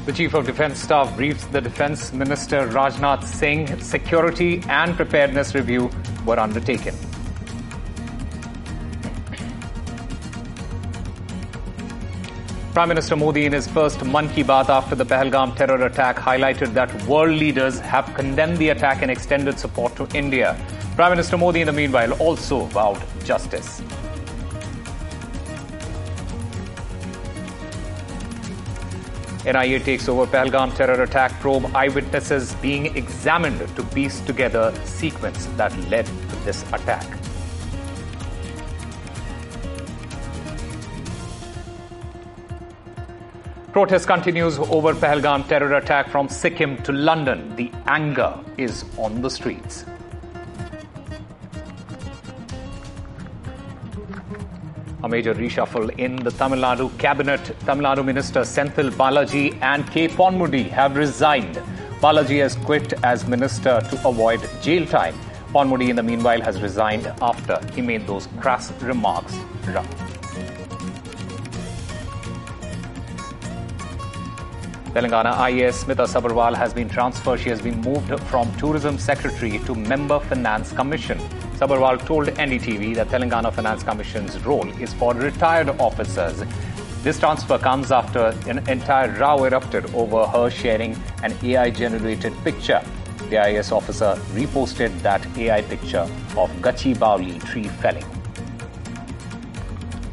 The Chief of Defence Staff briefs the Defence Minister Rajnath Singh. Security and preparedness review were undertaken. Prime Minister Modi, in his first Mann Ki Baat after the Pahalgam terror attack, highlighted that world leaders have condemned the attack and extended support to India. Prime Minister Modi, in the meanwhile, also vowed justice. NIA takes over Pahalgam terror attack probe. Eyewitnesses being examined to piece together sequence that led to this attack. Protest continues over Pahalgam terror attack from Sikkim to London. The anger is on the streets. A major reshuffle in the Tamil Nadu cabinet. Tamil Nadu Minister Senthil Balaji and K. Ponmudi have resigned. Balaji has quit as minister to avoid jail time. Ponmudi, in the meanwhile, has resigned after he made those crass remarks. Telangana IAS Smita Sabharwal has been transferred. She has been moved from Tourism Secretary to Member Finance Commission. Sabharwal told NDTV that Telangana Finance Commission's role is for retired officers. This transfer comes after an entire row erupted over her sharing an AI-generated picture. The IAS officer reposted that AI picture of Gachibowli tree felling.